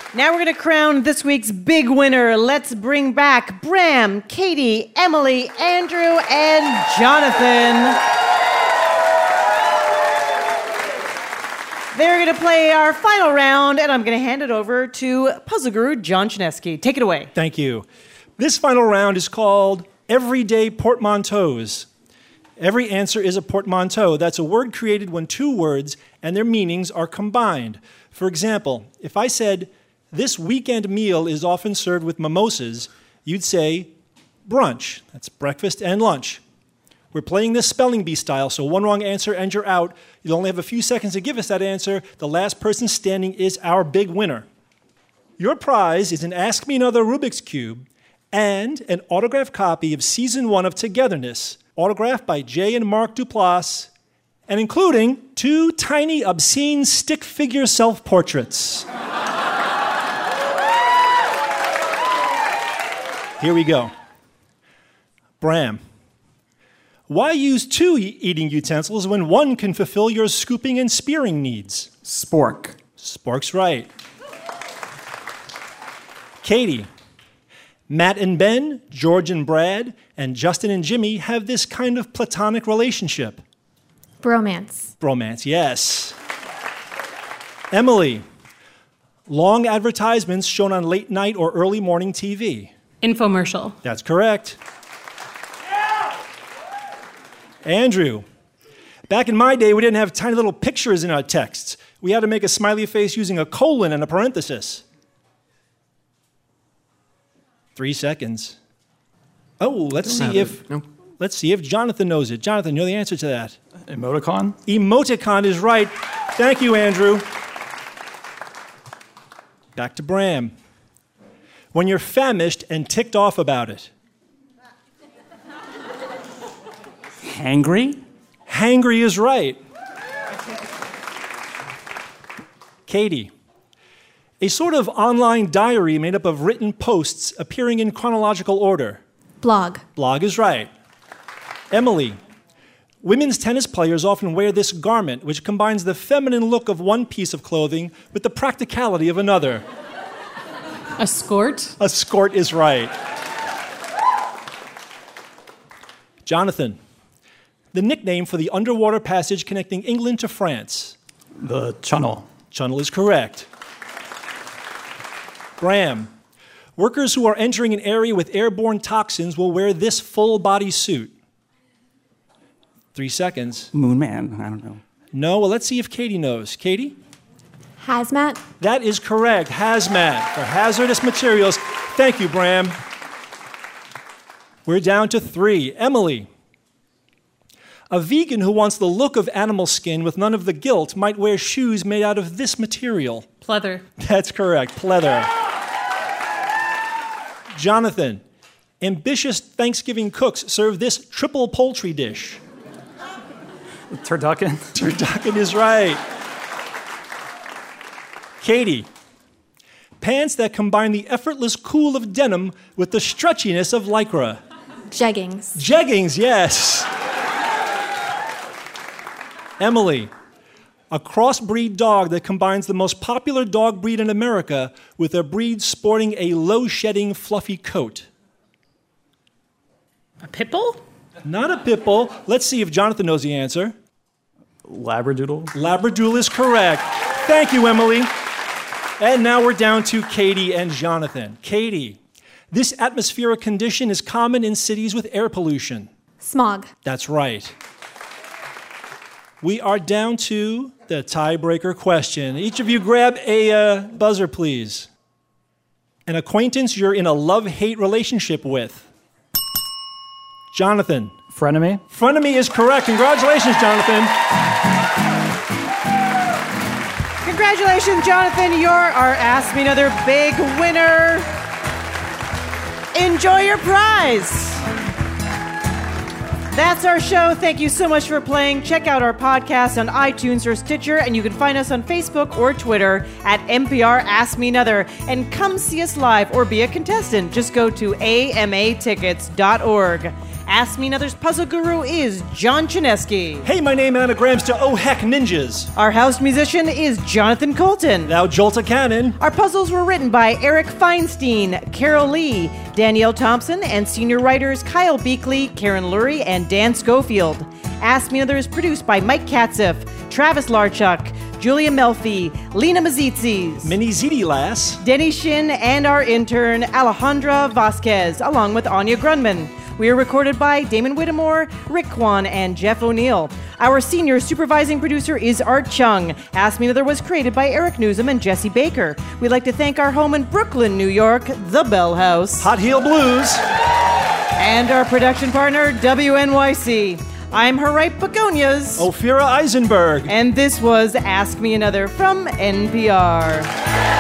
Now we're going to crown this week's big winner. Let's bring back Bram, Katie, Emily, Andrew, and Jonathan. They're going to play our final round, and I'm going to hand it over to puzzle guru John Chinesky. Take it away. Thank you. This final round is called Everyday Portmanteaus. Every answer is a portmanteau. That's a word created when two words and their meanings are combined. For example, if I said, this weekend meal is often served with mimosas, you'd say brunch. That's breakfast and lunch. We're playing this spelling bee style, so one wrong answer and you're out. You'll only have a few seconds to give us that answer. The last person standing is our big winner. Your prize is an Ask Me Another Rubik's Cube and an autographed copy of Season 1 of Togetherness, autographed by Jay and Mark Duplass, and including 2 tiny, obscene stick figure self-portraits. Here we go. Bram. Why use 2 eating utensils when one can fulfill your scooping and spearing needs? Spork. Spork's right. Katie. Matt and Ben, George and Brad, and Justin and Jimmy have this kind of platonic relationship. Bromance. Bromance, yes. Emily. Long advertisements shown on late night or early morning TV. Infomercial. That's correct. Andrew. Back in my day, we didn't have tiny little pictures in our texts. We had to make a smiley face using a colon and a parenthesis. 3 seconds. Oh, let's see if Jonathan knows it. Jonathan, you know the answer to that? Emoticon? Emoticon is right. Thank you, Andrew. Back to Bram. When you're famished and ticked off about it. Hangry? Hangry is right. Katie. A sort of online diary made up of written posts appearing in chronological order. Blog. Blog is right. Emily. Women's tennis players often wear this garment, which combines the feminine look of one piece of clothing with the practicality of another. A skort? A skort is right. Jonathan. The nickname for the underwater passage connecting England to France. The Channel. Channel is correct. Bram. Workers who are entering an area with airborne toxins will wear this full-body suit. 3 seconds. Moon Man. I don't know. No? Well, let's see if Katie knows. Katie? Hazmat. That is correct. Hazmat for hazardous materials. Thank you, Bram. We're down to 3. Emily. A vegan who wants the look of animal skin with none of the guilt might wear shoes made out of this material. Pleather. That's correct. Pleather. Jonathan. Ambitious Thanksgiving cooks serve this triple poultry dish. Turducken. Turducken is right. Katie. Pants that combine the effortless cool of denim with the stretchiness of lycra. Jeggings. Jeggings, yes. Emily. A crossbreed dog that combines the most popular dog breed in America with a breed sporting a low-shedding, fluffy coat. A pitbull? Not a pitbull. Let's see if Jonathan knows the answer. Labradoodle. Labradoodle is correct. Thank you, Emily. And now we're down to Katie and Jonathan. Katie, this atmospheric condition is common in cities with air pollution. Smog. That's right. We are down to the tiebreaker question. Each of you grab a buzzer, please. An acquaintance you're in a love-hate relationship with. Jonathan. Frenemy. Frenemy is correct. Congratulations, Jonathan. Congratulations, Jonathan. You're our Ask Me Another big winner. Enjoy your prize. That's our show. Thank you so much for playing. Check out our podcast on iTunes or Stitcher, and you can find us on Facebook or Twitter at NPR Ask Me Another. And come see us live or be a contestant. Just go to amatickets.org. Ask Me Another's puzzle guru is John Chinesky. Hey, my name anagrams to Oh Heck Ninjas. Our house musician is Jonathan Colton. Thou Jolta Cannon. Our puzzles were written by Eric Feinstein, Carol Lee, Danielle Thompson, and senior writers Kyle Beakley, Karen Lurie, and Dan Schofield. Ask Me Another is produced by Mike Katziff, Travis Larchuk, Julia Melfi, Lena Mazitzis, Minnie Ziti Lass. Denny Shin, and our intern Alejandra Vasquez, along with Anya Grunman. We are recorded by Damon Whittemore, Rick Kwan, and Jeff O'Neill. Our senior supervising producer is Art Chung. Ask Me Another was created by Eric Newsom and Jesse Baker. We'd like to thank our home in Brooklyn, New York, The Bell House. Hot Heel Blues. And our production partner, WNYC. I'm Haripe Begonias. Ophira Eisenberg. And this was Ask Me Another from NPR.